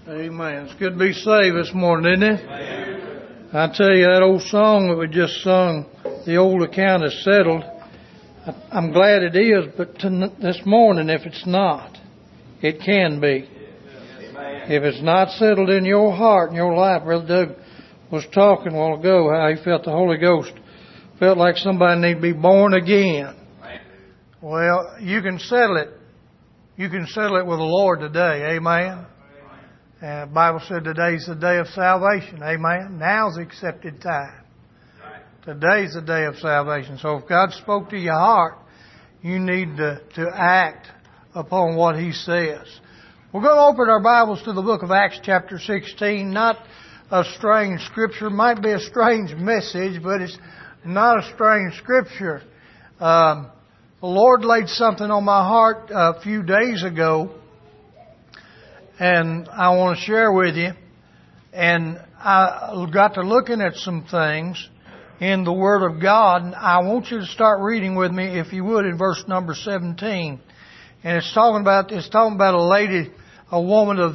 Amen. It's good to be saved this morning, isn't it? Amen. I tell you, that old song that we just sung, the old account is settled. I'm glad it is, but this morning, if it's not, it can be. If it's not settled in your heart and your life, Brother Doug was talking a while ago how he felt the Holy Ghost felt like somebody needed to be born again. Well, you can settle it. You can settle it with the Lord today. Amen. The Bible said today's the day of salvation. Amen. Now's the accepted time. Today's the day of salvation. So if God spoke to your heart, you need to act upon what He says. We're going to open our Bibles to the book of Acts chapter 16. Not a strange scripture. It might be a strange message, but it's not a strange scripture. The Lord laid something on my heart a few days ago, and I want to share with you. And I got to looking at some things in the Word of God, and I want you to start reading with me, if you would, in verse number 17. And it's talking about a lady, a woman of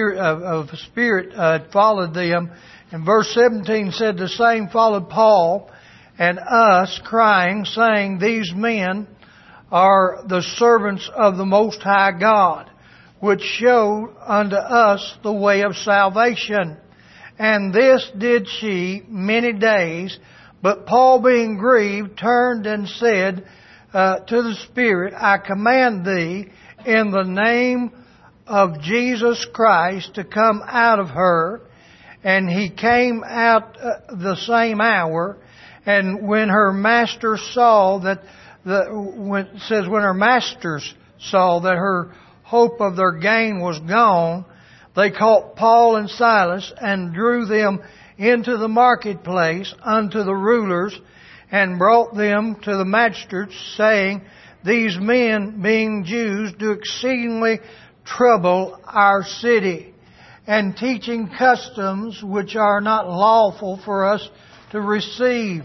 spirit followed them. And verse 17 said, "The same followed Paul and us, crying, saying, These men are the servants of the Most High God, which show unto us the way of salvation. And this did she many days. But Paul, being grieved, turned and said to the Spirit, I command thee in the name of Jesus Christ to come out of her. And he came out the same hour. And when her masters saw that when her masters saw that her hope of their gain was gone, they caught Paul and Silas and drew them into the marketplace unto the rulers and brought them to the magistrates, saying, These men, being Jews, do exceedingly trouble our city, and teaching customs which are not lawful for us to receive,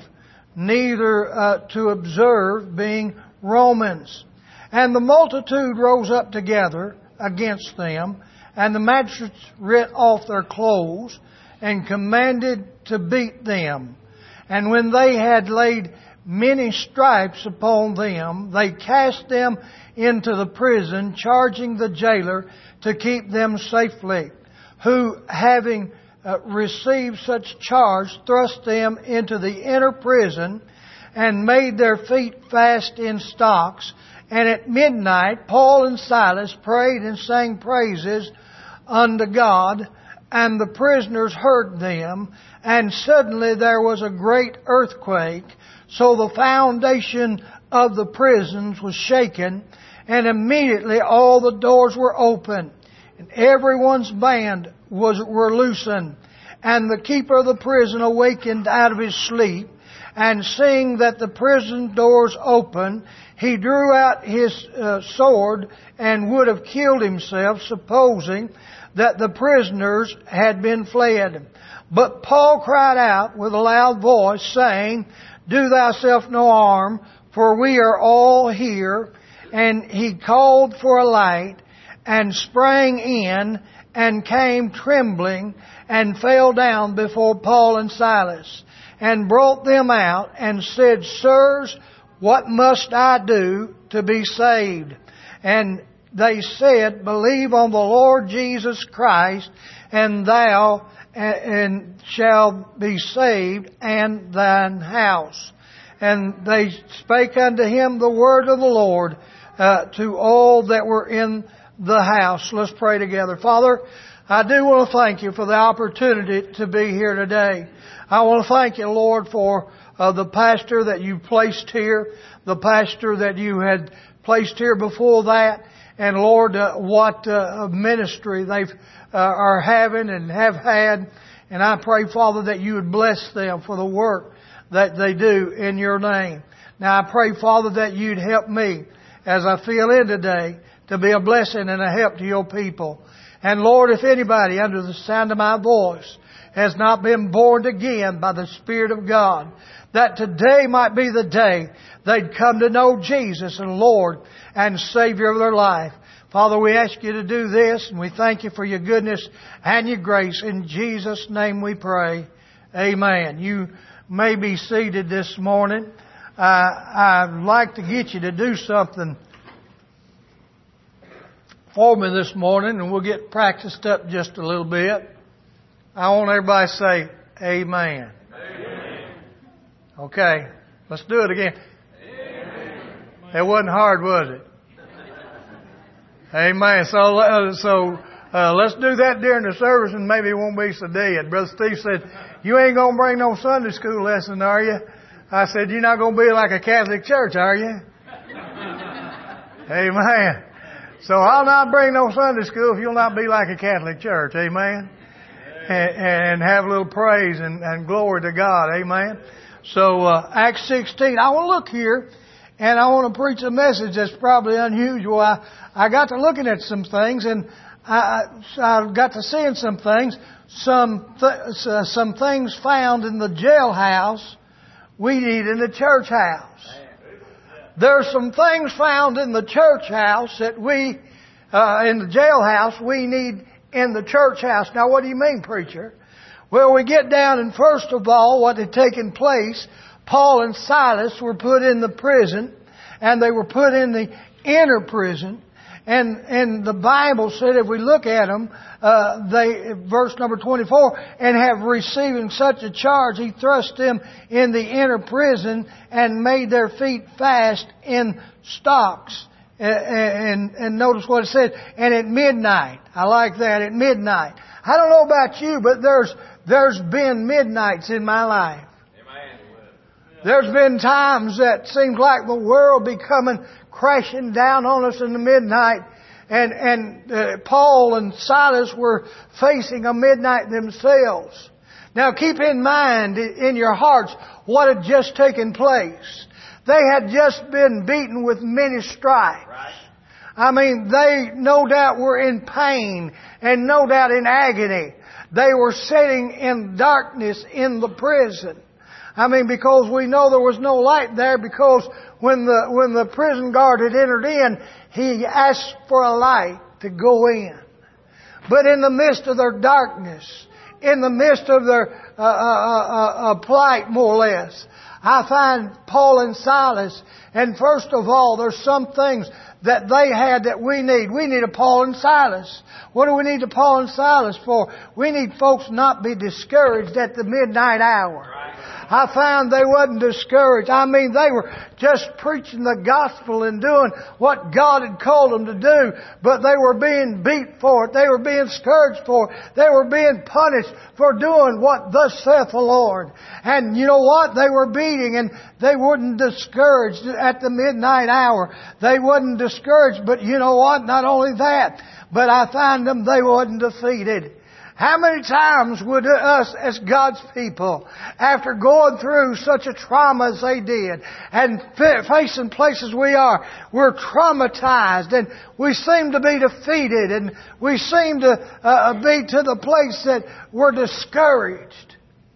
neither to observe, being Romans. And the multitude rose up together against them, and the magistrates rent off their clothes, and commanded to beat them. And when they had laid many stripes upon them, they cast them into the prison, charging the jailer to keep them safely, who, having received such charge, thrust them into the inner prison, and made their feet fast in stocks. And at midnight Paul and Silas prayed and sang praises unto God, and the prisoners heard them. And suddenly there was a great earthquake, so the foundation of the prisons was shaken, and immediately all the doors were opened, and everyone's band were loosened. And the keeper of the prison awakened out of his sleep, and seeing that the prison doors opened, he drew out his sword and would have killed himself, supposing that the prisoners had been fled. But Paul cried out with a loud voice, saying, Do thyself no harm, for we are all here. And he called for a light, and sprang in, and came trembling, and fell down before Paul and Silas, and brought them out, and said, Sirs, what must I do to be saved? And they said, Believe on the Lord Jesus Christ, and thou shalt be saved, and thine house. And they spake unto him the word of the Lord to all that were in the house. Let's pray together. Father, I do want to thank You for the opportunity to be here today. I want to thank You, Lord, for the pastor that You placed here, the pastor that You had placed here before that, and Lord, what ministry they are having and have had. And I pray, Father, that You would bless them for the work that they do in Your name. Now I pray, Father, that You'd help me as I feel in today to be a blessing and a help to Your people. And Lord, if anybody under the sound of my voice has not been born again by the Spirit of God, that today might be the day they'd come to know Jesus and Lord and Savior of their life. Father, we ask you to do this, and we thank you for your goodness and your grace. In Jesus' name we pray. Amen. You may be seated this morning. I'd like to get you to do something for me this morning, and we'll get practiced up just a little bit. I want everybody to say, Amen. Amen. Okay, let's do it again. Amen. It wasn't hard, was it? Amen. So let's do that during the service, and maybe it won't be so dead. Brother Steve said, "You ain't gonna bring no Sunday school lesson, are you?" I said, "You're not gonna be like a Catholic church, are you?" Amen. So I'll not bring no Sunday school if you'll not be like a Catholic church. Amen. And have a little praise and glory to God. Amen. So Acts 16. I want to look here. And I want to preach a message that's probably unusual. I got to looking at some things, and I got to seeing some things. Some things found in the jailhouse we need in the church house. There are some things found in the church house that we, in the jailhouse, we need in the church house. Now, what do you mean, preacher? Well, we get down, and first of all, what had taken place, Paul and Silas were put in the prison, and they were put in the inner prison. And the Bible said, if we look at them, verse number 24, and have receiving such a charge, he thrust them in the inner prison and made their feet fast in stocks. And notice what it said, and at midnight. I like that, at midnight. I don't know about you, but there's been midnights in my life. There's been times that seems like the world be coming crashing down on us in the midnight. And Paul and Silas were facing a midnight themselves. Now keep in mind in your hearts what had just taken place. They had just been beaten with many stripes. Right. I mean, they no doubt were in pain and no doubt in agony. They were sitting in darkness in the prison. I mean, because we know there was no light there, because when the prison guard had entered in, he asked for a light to go in. But in the midst of their darkness, in the midst of their plight, more or less, I find Paul and Silas, and first of all, there's some things that they had that we need. We need a Paul and Silas. What do we need a Paul and Silas for? We need folks not be discouraged at the midnight hour. I found they wasn't discouraged. I mean, they were just preaching the gospel and doing what God had called them to do, but they were being beat for it. They were being scourged for it. They were being punished for doing what thus saith the Lord. And you know what? They were beating, and they wasn't discouraged at the midnight hour. They wasn't discouraged, but you know what? Not only that, but I find them, they wasn't defeated. How many times would us as God's people, after going through such a trauma as they did, and facing places we're traumatized, and we seem to be defeated, and we seem to be to the place that we're discouraged.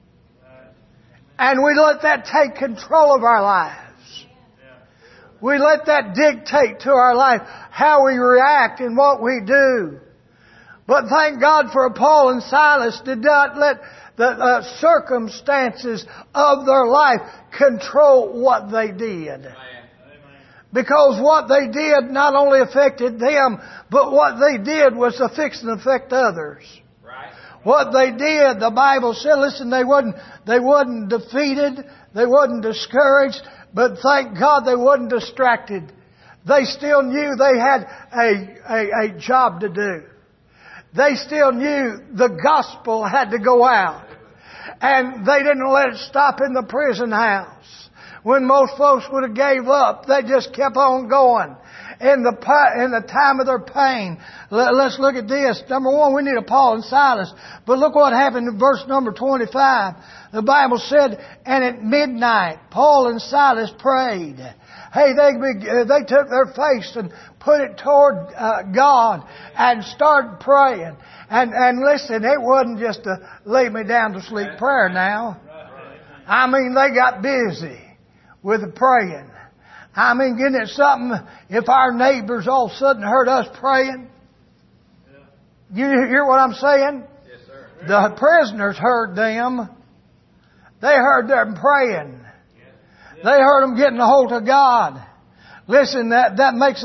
And we let that take control of our lives. We let that dictate to our life how we react and what we do. But thank God for Paul and Silas did not let the circumstances of their life control what they did. Because what they did not only affected them, but what they did was to fix and affect others. What they did, the Bible said, listen, they wasn't defeated, they wasn't discouraged, but thank God they wasn't distracted. They still knew they had a job to do. They still knew the gospel had to go out. And they didn't let it stop in the prison house. When most folks would have gave up, they just kept on going. In the time of their pain. Let's look at this. Number one, we need a Paul and Silas. But look what happened in verse number 25. The Bible said, and at midnight, Paul and Silas prayed. Hey, they took their face and put it toward God and started praying. And listen, it wasn't just a lay me down to sleep prayer now. I mean, they got busy with the praying. I mean, isn't it something if our neighbors all of a sudden heard us praying? You hear what I'm saying? Yes, sir. The prisoners heard them. They heard them praying. They heard them getting a hold of God. Listen, that makes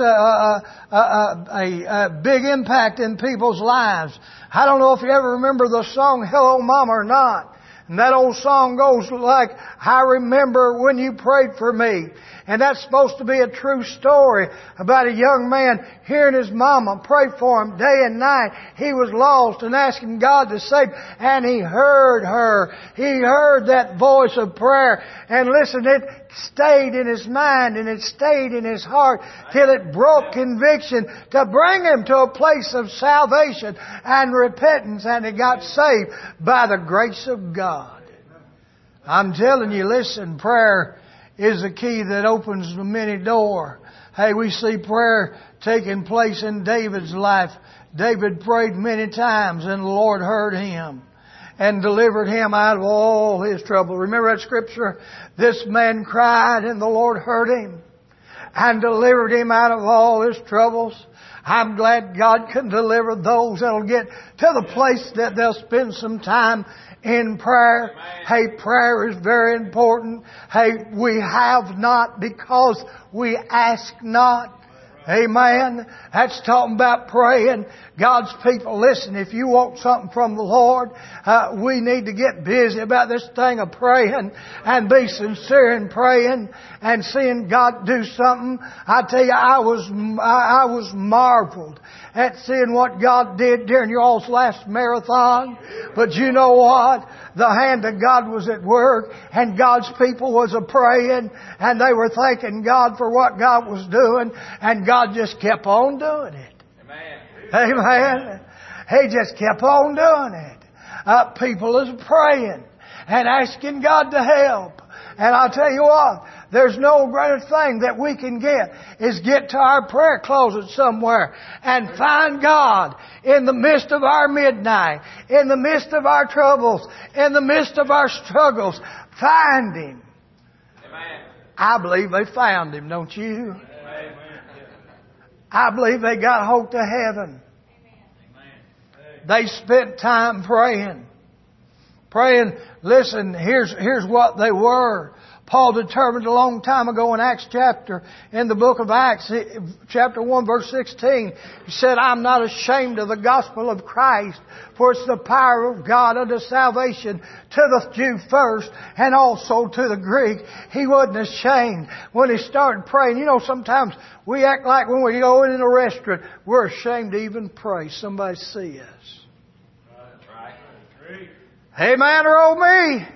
a big impact in people's lives. I don't know if you ever remember the song Hello Mama or not. And that old song goes like, I remember when you prayed for me. And that's supposed to be a true story about a young man hearing his mama pray for him day and night. He was lost and asking God to save. And he heard her. He heard that voice of prayer. And listen, it stayed in his mind and it stayed in his heart till it broke conviction to bring him to a place of salvation and repentance. And he got saved by the grace of God. I'm telling you, listen, prayer is the key that opens the many door. Hey, we see prayer taking place in David's life. David prayed many times and the Lord heard him and delivered him out of all his trouble. Remember that scripture? This man cried and the Lord heard him and delivered him out of all his troubles. I'm glad God can deliver those that'll get to the place that they'll spend some time in prayer. Hey, prayer is very important. Hey, we have not because we ask not. Amen. That's talking about praying. God's people, listen, if you want something from the Lord, we need to get busy about this thing of praying and be sincere in praying and seeing God do something. I tell you, I was marveled at seeing what God did during your all's last marathon. But you know what? The hand of God was at work and God's people was a-praying and they were thanking God for what God was doing and God just kept on doing it. Amen. Amen. He just kept on doing it. People is praying and asking God to help. And I'll tell you what, there's no greater thing that we can get is get to our prayer closet somewhere and find God in the midst of our midnight, in the midst of our troubles, in the midst of our struggles. Find Him. Amen. I believe they found Him, don't you? Amen. I believe they got hope to heaven. Amen. They spent time praying. Praying, listen, here's what they were. Paul determined a long time ago in Acts chapter, in the book of Acts, chapter 1 verse 16, he said, I'm not ashamed of the gospel of Christ, for it's the power of God unto salvation to the Jew first and also to the Greek. He wasn't ashamed when he started praying. You know, sometimes we act like when we go in a restaurant, we're ashamed to even pray. Somebody see us. That's right. Amen or oh me.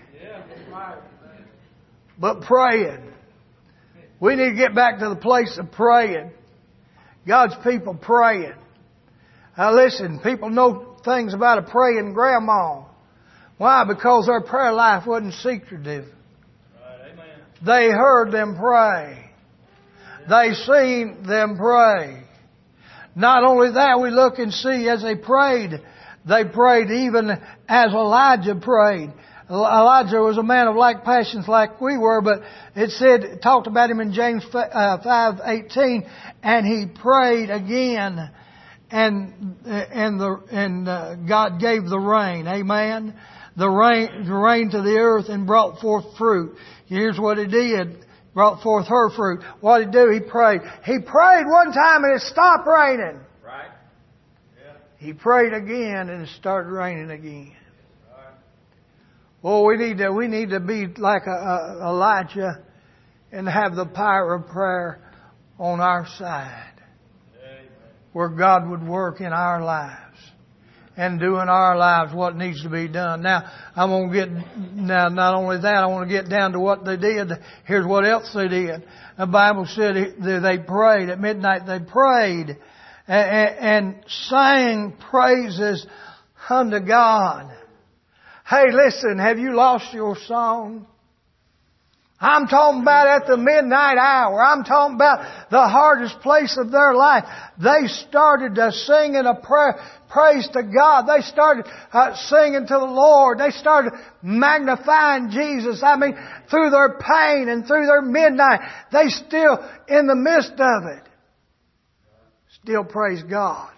But praying. We need to get back to the place of praying. God's people praying. Now listen, people know things about a praying grandma. Why? Because their prayer life wasn't secretive. They heard them pray. They seen them pray. Not only that, we look and see as they prayed even as Elijah prayed. Elijah was a man of like passions like we were, but it talked about him in James 5:18, and he prayed again, and God gave the rain. Amen. The rain to the earth and brought forth fruit. Here's what He did. Brought forth her fruit. What did He do? He prayed. He prayed one time and it stopped raining. Right. Yeah. He prayed again and it started raining again. Well, we need to be like Elijah and have the power of prayer on our side, where God would work in our lives and do in our lives what needs to be done. Now, not only that, I want to get down to what they did. Here's what else they did. The Bible said they prayed at midnight. They prayed and sang praises unto God. Hey, listen, have you lost your song? I'm talking about at the midnight hour. I'm talking about the hardest place of their life. They started singing a praise to God. They started singing to the Lord. They started magnifying Jesus. I mean, through their pain and through their midnight, they still, in the midst of it, still praise God.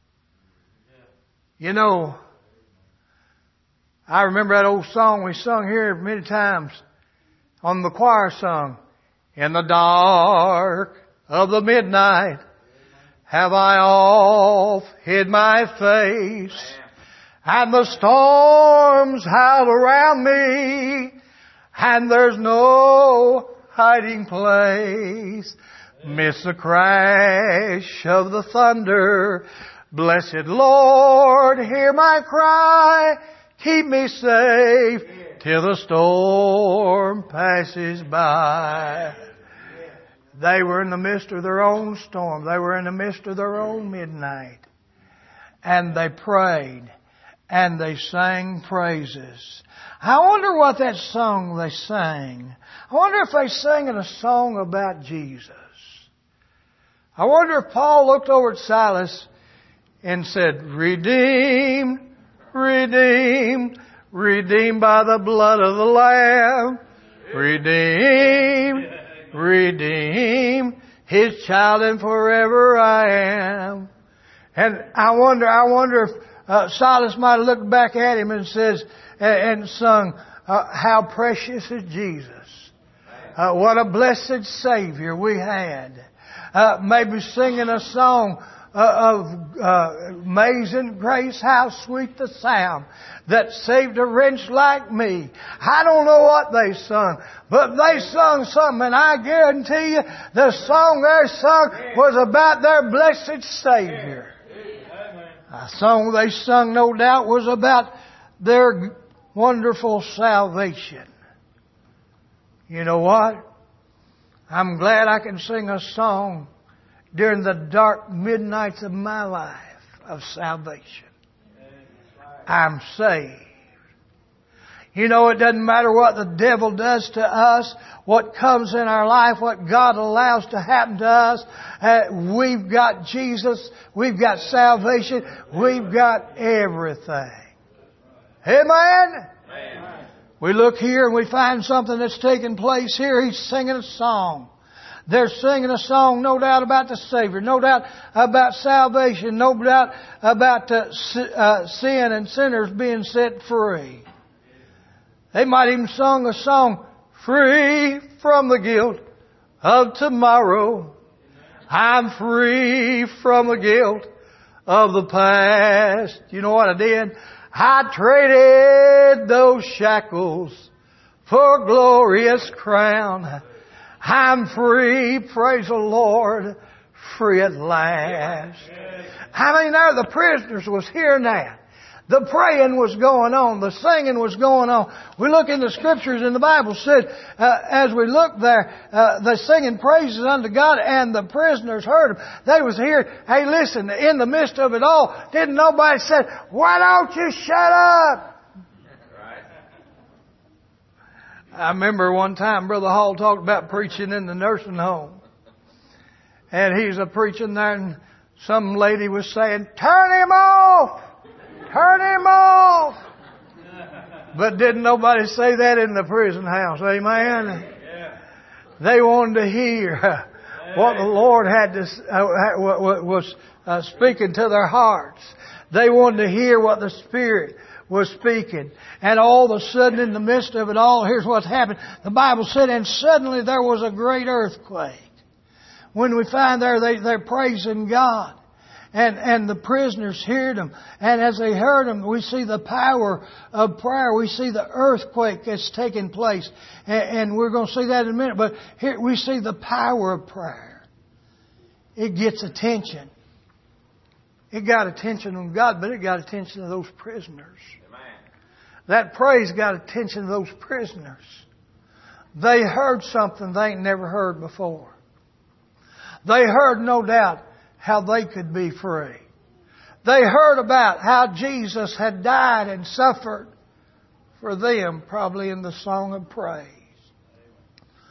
You know, I remember that old song we sung here many times on the choir song. In the dark of the midnight have I oft hid my face, and the storms howl around me, and there's no hiding place. Miss the crash of the thunder. Blessed Lord, hear my cry. Keep me safe till the storm passes by. They were in the midst of their own storm. They were in the midst of their own midnight. And they prayed. And they sang praises. I wonder what that song they sang. I wonder if they sang a song about Jesus. I wonder if Paul looked over at Silas and said, Redeemed, redeemed, redeemed by the blood of the Lamb. Redeemed, redeemed, His child and forever I am. And I wonder if Silas might have looked back at him and says, and sung, how precious is Jesus. What a blessed Savior we had. Maybe singing a song of amazing grace, how sweet the sound that saved a wretch like me. I don't know what they sung, but they sung something, and I guarantee you the song they sung was about their blessed Savior. A song they sung, no doubt, was about their wonderful salvation. You know what? I'm glad I can sing a song during the dark midnights of my life of salvation. I'm saved. You know, it doesn't matter what the devil does to us, what comes in our life, what God allows to happen to us. We've got Jesus. We've got salvation. We've got everything. Amen? Amen. We look here and we find something that's taking place here. He's singing a song. They're singing a song, no doubt, about the Savior, no doubt about salvation, no doubt about sin and sinners being set free. They might even sing a song, free from the guilt of tomorrow. I'm free from the guilt of the past. You know what I did? I traded those shackles for a glorious crown. I'm free, praise the Lord, free at last. I mean, there the prisoners was here now. The praying was going on. The singing was going on. We look in the Scriptures and the Bible said, as we look there, they singing praises unto God and the prisoners heard them. They was here. Hey, listen, in the midst of it all, didn't nobody say, why don't you shut up? I remember one time Brother Hall talked about preaching in the nursing home. And he's a preaching there and some lady was saying, turn him off! Turn him off! But didn't nobody say that in the prison house, amen? They wanted to hear what the Lord had to, was speaking to their hearts. They wanted to hear what the Spirit was speaking. And all of a sudden, in the midst of it all, here's what happened. The Bible said, and suddenly there was a great earthquake. When we find there, they're praising God. And the prisoners heard them. And as they heard them, we see the power of prayer. We see the earthquake that's taking place. And we're going to see that in a minute. But here we see the power of prayer. It gets attention. It got attention on God, but it got attention of those prisoners. That praise got attention of those prisoners. They heard something they ain't never heard before. They heard, no doubt, how they could be free. They heard about how Jesus had died and suffered for them, probably in the song of praise.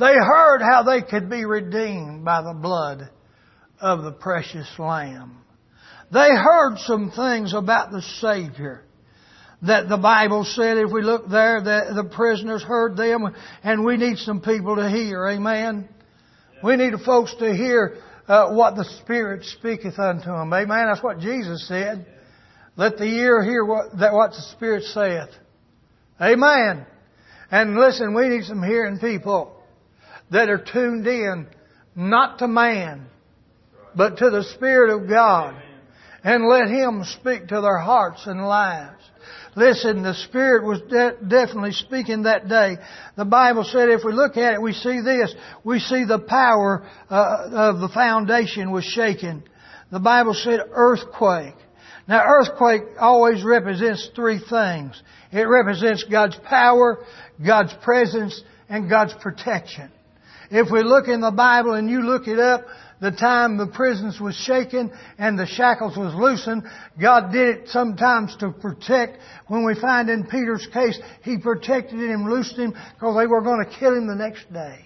They heard how they could be redeemed by the blood of the precious Lamb. They heard some things about the Savior that the Bible said, if we look there, that the prisoners heard them, and we need some people to hear. Amen? We need folks to hear what the Spirit speaketh unto them. Amen? That's what Jesus said. Let the ear hear what the Spirit saith. Amen? And listen, we need some hearing people that are tuned in, not to man, but to the Spirit of God. And let Him speak to their hearts and lives. Listen, the Spirit was definitely speaking that day. The Bible said if we look at it, we see this. We see the power of the foundation was shaken. The Bible said earthquake. Now earthquake always represents three things. It represents God's power, God's presence, and God's protection. If we look in the Bible and you look it up, the time the prisons was shaken and the shackles was loosened, God did it sometimes to protect. When we find in Peter's case, He protected him, loosed him, because they were going to kill him the next day.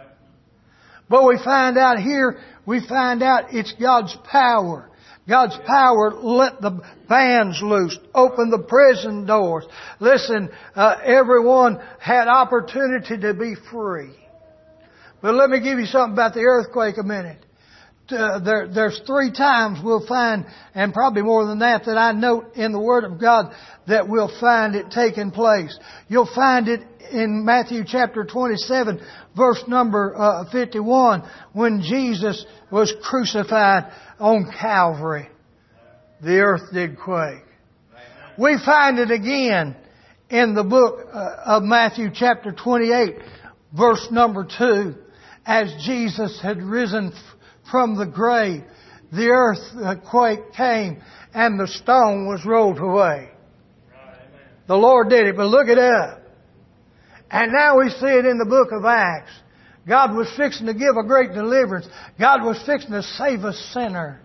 But we find out here, it's God's power. God's power let the bands loose, open the prison doors. Listen, everyone had opportunity to be free. But let me give you something about the earthquake a minute. There's three times we'll find, and probably more than that I note in the Word of God that we'll find it taking place. You'll find it in Matthew chapter 27, verse number 51, when Jesus was crucified on Calvary. The earth did quake. We find it again in the book of Matthew chapter 28, verse number 2, as Jesus had risen from the grave. The earthquake came and the stone was rolled away. The Lord did it, but look it up. And now we see it in the book of Acts. God was fixing to give a great deliverance. God was fixing to save a sinner.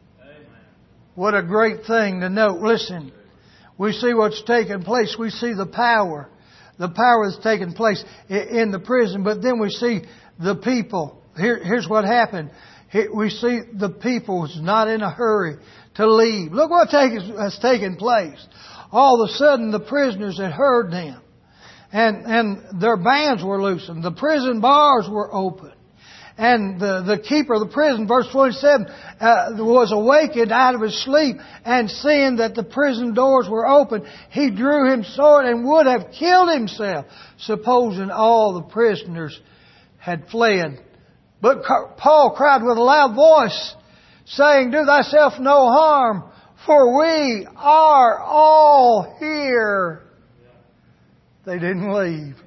What a great thing to know. Listen, we see what's taking place. We see the power. The power that's taking place in the prison. But then we see the people. Here's what happened. We see the people was not in a hurry to leave. Look what has taken place. All of a sudden the prisoners had heard them. And their bands were loosened. The prison bars were open. And the keeper of the prison, verse 27, was awakened out of his sleep, and seeing that the prison doors were open, he drew his sword and would have killed himself, supposing all the prisoners had fled. But Paul cried with a loud voice, saying, "Do thyself no harm, for we are all here." They didn't leave.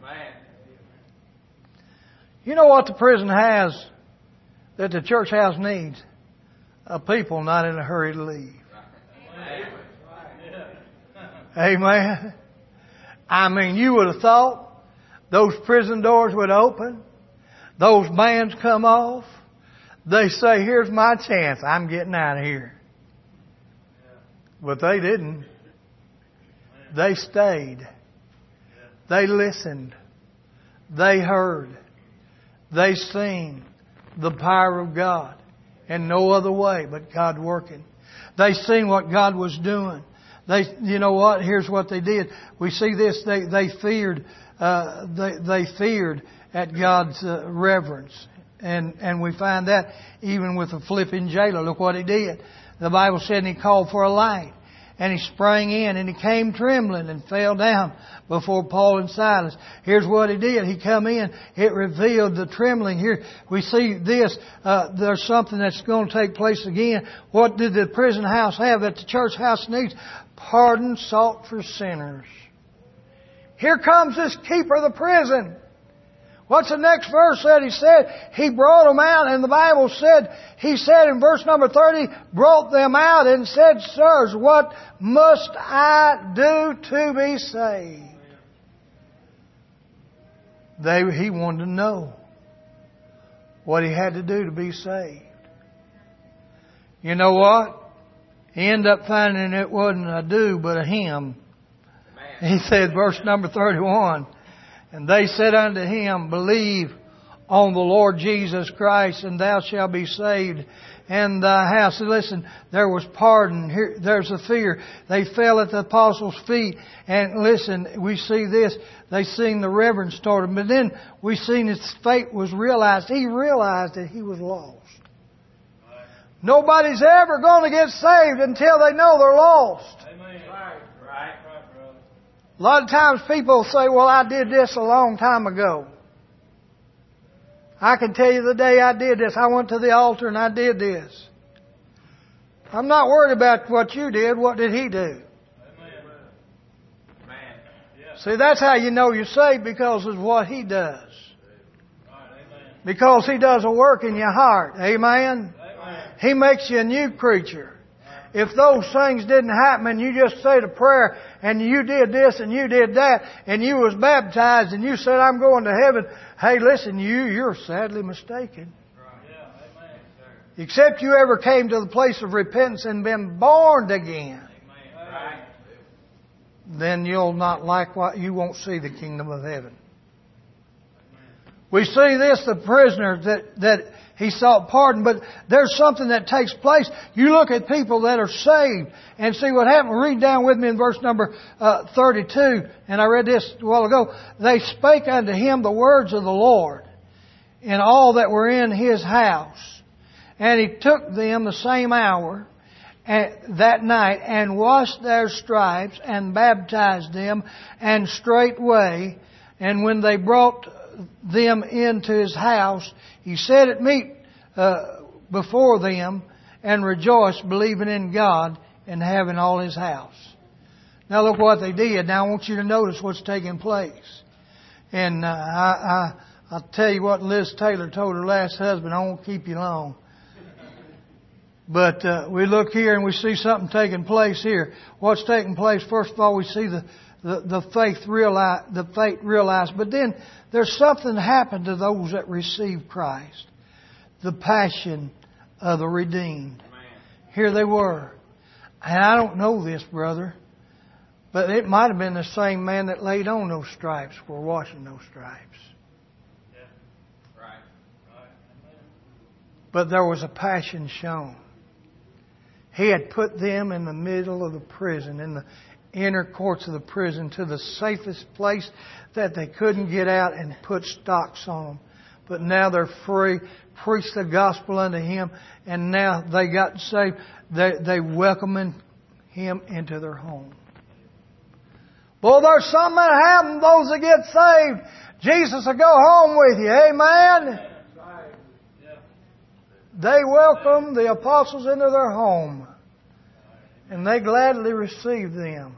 You know what the prison has that the church house needs? A people not in a hurry to leave. Amen. I mean, you would have thought those prison doors would open. Those bands come off. They say, "Here's my chance. I'm getting out of here." But they didn't. They stayed. They listened. They heard. They seen the power of God in no other way but God working. They seen what God was doing. You know what? Here's what they did. We see this. They feared. They feared at God's reverence, and we find that even with the Philippian jailer. Look what he did. The Bible said, and he called for a light. And he sprang in and he came trembling and fell down before Paul and Silas. Here's what he did. He come in. It revealed the trembling. Here we see this. There's something that's going to take place again. What did the prison house have that the church house needs? Pardon sought for sinners. Here comes this keeper of the prison. What's the next verse that he said? He brought them out, and the Bible said, he said in verse number 30, brought them out and said, "Sirs, what must I do to be saved?" He wanted to know what he had to do to be saved. You know what? He ended up finding it wasn't a do, but a him. He said, verse number 31, "And they said unto him, Believe on the Lord Jesus Christ, and thou shalt be saved and thy house. So listen, there was pardon. Here, there's a fear. They fell at the apostles' feet. And listen, we see this. They seen the reverence started. But then we seen his fate was realized. He realized that he was lost. Nobody's ever going to get saved until they know they're lost. Amen. Right, brother. A lot of times people say, well, I did this a long time ago. I can tell you the day I did this. I went to the altar and I did this. I'm not worried about what you did. What did he do? Amen. See, that's how you know you're saved, because of what he does. Because he does a work in your heart. Amen? He makes you a new creature. If those things didn't happen and you just said a prayer and you did this and you did that and you was baptized and you said, I'm going to heaven, hey, listen, you're sadly mistaken. Except you ever came to the place of repentance and been born again. Then you'll not like what you won't see the kingdom of heaven. We see this, the prisoner that he sought pardon, but there's something that takes place. You look at people that are saved and see what happened. Read down with me in verse number 32, and I read this a while ago. They spake unto him the words of the Lord and all that were in his house. And he took them the same hour that night and washed their stripes and baptized them, and straightway, and when they brought them into his house, he set at meat before them, and rejoiced, believing in God and having all his house. Now look what they did. Now I want you to notice what's taking place. And I'll tell you what Liz Taylor told her last husband. I won't keep you long. But we look here and we see something taking place here. What's taking place? First of all, we see the faith realized. But then there's something happened to those that receive Christ. The passion of the redeemed. Here they were. And I don't know this, brother, but it might have been the same man that laid on those stripes for washing those stripes. Yeah. Right. But there was a passion shown. He had put them in the middle of the prison, in the inner courts of the prison, to the safest place that they couldn't get out, and put stocks on them. But now they're free, preached the gospel unto him, and now they got saved. They welcoming him into their home. Boy, there's something that happens. Those that get saved, Jesus will go home with you. Amen? They welcomed the apostles into their home, and they gladly received them.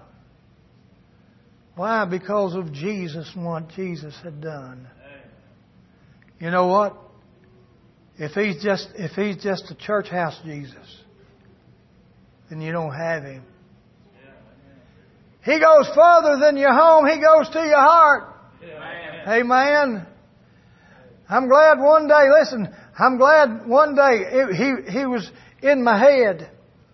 Why? Because of Jesus and what Jesus had done. You know what? If he's just a church house Jesus, then you don't have him. He goes further than your home. He goes to your heart. Amen. I'm glad one day, he was in my head.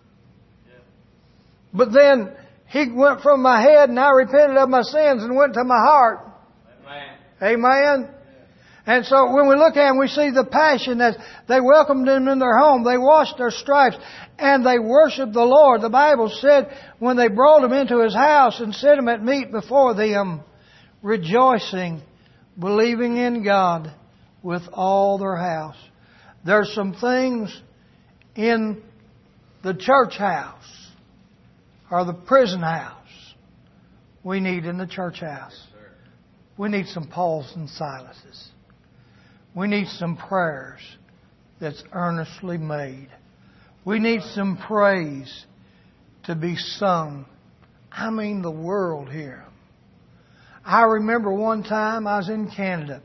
But then he went from my head, and I repented of my sins and went to my heart. Amen. And so when we look at him, we see the passion that they welcomed him in their home. They washed their stripes and they worshiped the Lord. The Bible said when they brought him into his house and set him at meat before them, rejoicing, believing in God with all their house. There's some things in the church house or the prison house we need in the church house. We need some Pauls and Silases. We need some prayers that's earnestly made. We need some praise to be sung. I mean, the world here. I remember one time I was in Canada,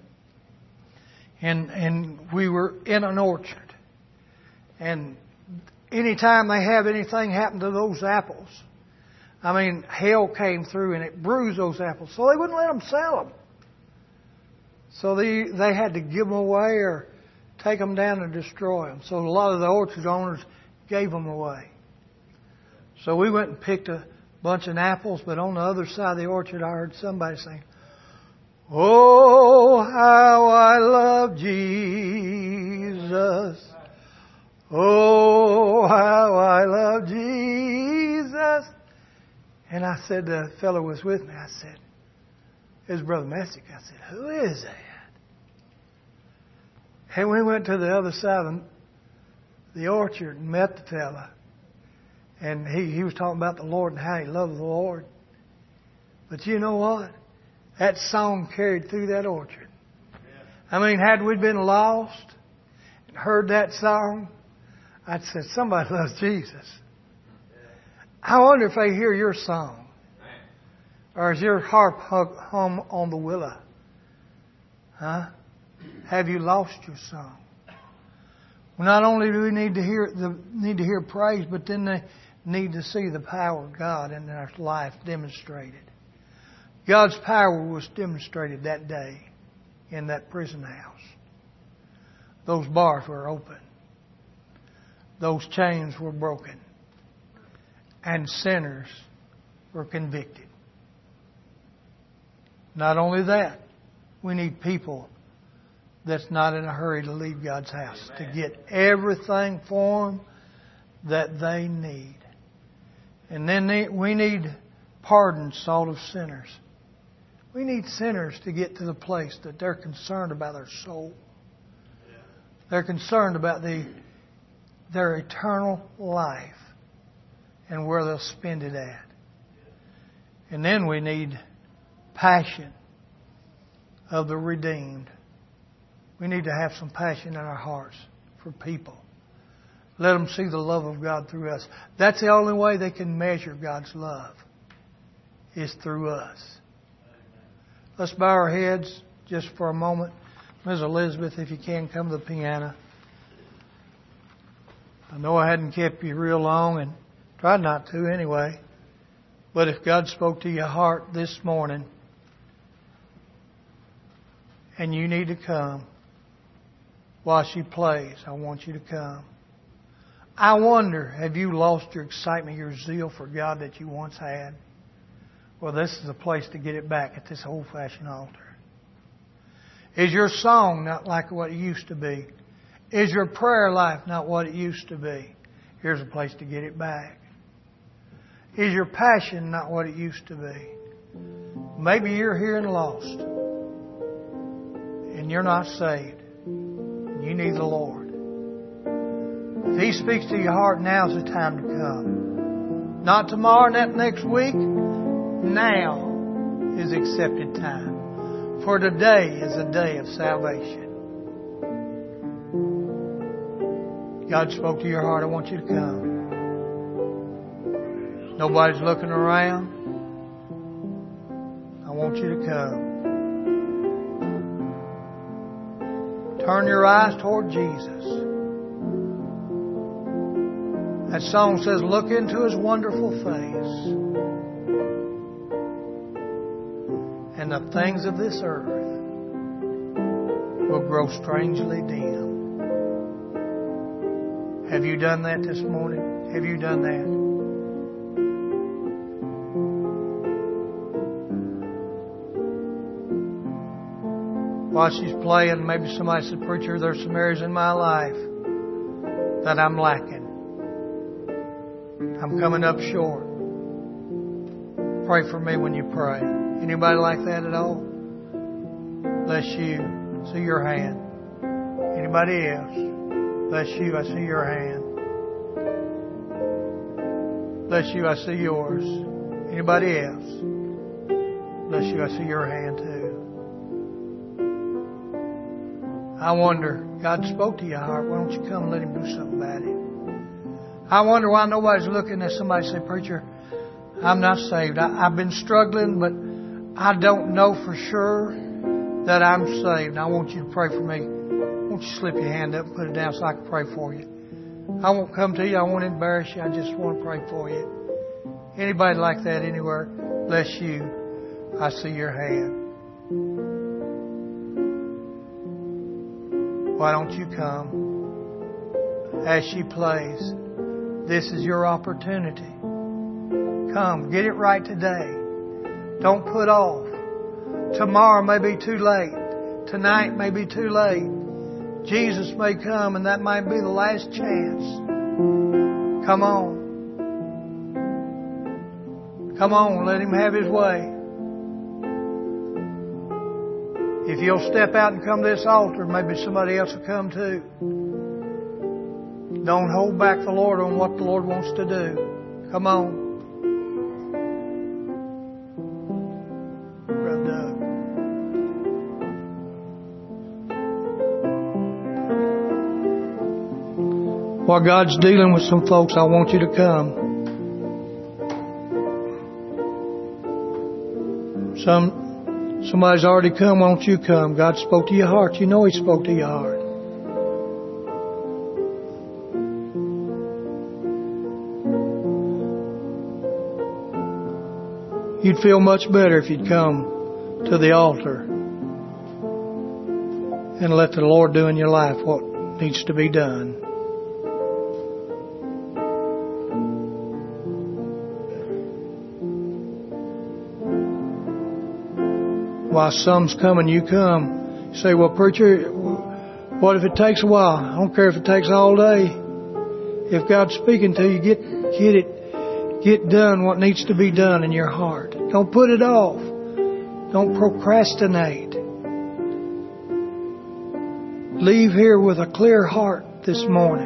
and we were in an orchard. And anytime they have anything happen to those apples, I mean, hell came through and it bruised those apples. So they wouldn't let them sell them. So they had to give them away or take them down and destroy them. So a lot of the orchard owners gave them away. So we went and picked a bunch of apples, but on the other side of the orchard I heard somebody saying, Oh, how I love Jesus. Oh, how I love Jesus. And I said, the fellow was with me, I said, it was Brother Messick. I said, who is that? And we went to the other side of the orchard and met the fella. And he was talking about the Lord and how he loved the Lord. But you know what? That song carried through that orchard. I mean, had we been lost and heard that song, I'd say, somebody loves Jesus. I wonder if they hear your song. Or is your harp hum on the willow? Huh? Have you lost your song? Well, not only do we need to hear praise, but then they need to see the power of God in their life demonstrated. God's power was demonstrated that day in that prison house. Those bars were open. Those chains were broken. And sinners were convicted. Not only that, we need people that's not in a hurry to leave God's house, to get everything for them that they need. And then we need pardon sought of sinners. We need sinners to get to the place that they're concerned about their soul. They're concerned about their eternal life and where they'll spend it at. And then we need passion of the redeemed. We need to have some passion in our hearts for people. Let them see the love of God through us. That's the only way they can measure God's love, is through us. Let's bow our heads just for a moment. Ms. Elizabeth, if you can, come to the piano. I know I hadn't kept you real long, and tried not to anyway. But if God spoke to your heart this morning, and you need to come while she plays, I want you to come. I wonder, have you lost your excitement, your zeal for God that you once had? Well, this is a place to get it back at this old-fashioned altar. Is your song not like what it used to be? Is your prayer life not what it used to be? Here's a place to get it back. Is your passion not what it used to be? Maybe you're here and lost, and you're not saved. You need the Lord. If He speaks to your heart, now's the time to come. Not tomorrow, not next week. Now is accepted time. For today is a day of salvation. God spoke to your heart. I want you to come. Nobody's looking around. I want you to come. Turn your eyes toward Jesus. That song says, look into His wonderful face, and the things of this earth will grow strangely dim. Have you done that this morning? Have you done that? While she's playing, maybe somebody said, Preacher, there's some areas in my life that I'm lacking. I'm coming up short. Pray for me when you pray. Anybody like that at all? Bless you. See your hand. Anybody else? Bless you. I see your hand. Bless you. I see yours. Anybody else? Bless you. I see your hand too. I wonder, God spoke to your heart. Why don't you come and let Him do something about it? I wonder why nobody's looking at somebody and say, Preacher, I'm not saved. I've been struggling, but I don't know for sure that I'm saved. I want you to pray for me. Won't you slip your hand up and put it down so I can pray for you? I won't come to you. I won't embarrass you. I just want to pray for you. Anybody like that anywhere? Bless you. I see your hand. Why don't you come as she plays? This is your opportunity. Come, get it right today. Don't put off. Tomorrow may be too late. Tonight may be too late. Jesus may come and that might be the last chance. Come on. Come on, let Him have His way. If you'll step out and come to this altar, maybe somebody else will come too. Don't hold back the Lord on what the Lord wants to do. Come on. Brother Doug. While God's dealing with some folks, I want you to come. Somebody's already come. Why don't you come? God spoke to your heart. You know He spoke to your heart. You'd feel much better if you'd come to the altar and let the Lord do in your life what needs to be done. While some's coming, you come. You say, well, preacher, what if it takes a while? I don't care if it takes all day. If God's speaking to you, get done what needs to be done in your heart. Don't put it off. Don't procrastinate. Leave here with a clear heart this morning.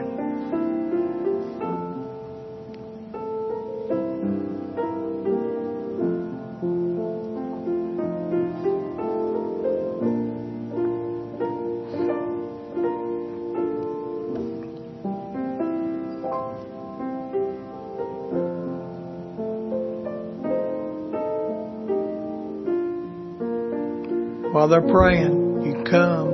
While they're praying, you come.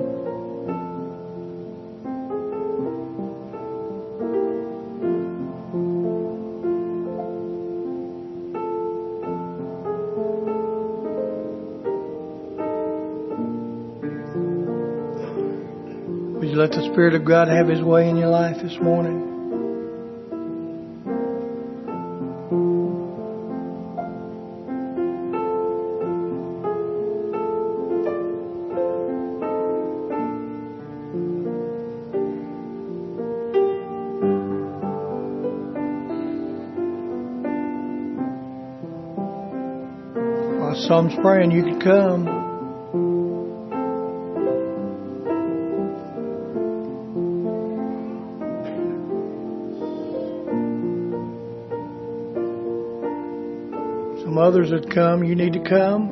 Would you let the Spirit of God have His way in your life this morning? Some's praying, you can come. Some others that come, you need to come.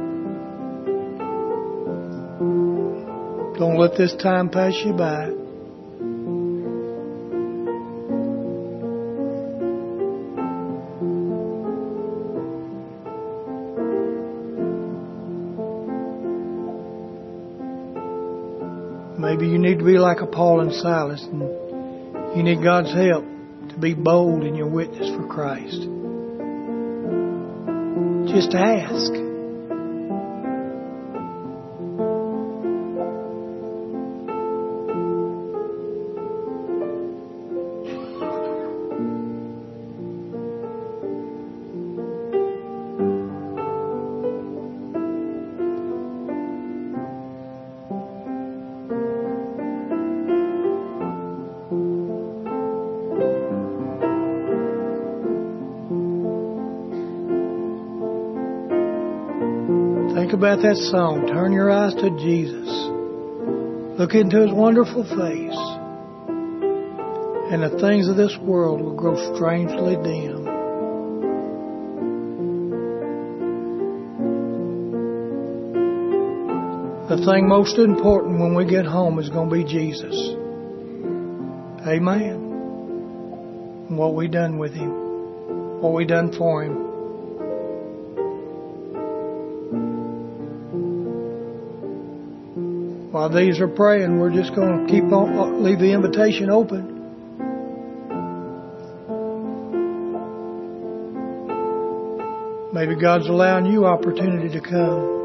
Don't let this time pass you by. Maybe you need to be like a Paul and Silas, and you need God's help to be bold in your witness for Christ. Just ask. Think about that song. Turn your eyes to Jesus. Look into His wonderful face. And the things of this world will grow strangely dim. The thing most important when we get home is going to be Jesus. Amen. And what we done with Him. What we done for Him. While these are praying, we're just going to leave the invitation open. Maybe God's allowing you opportunity to come.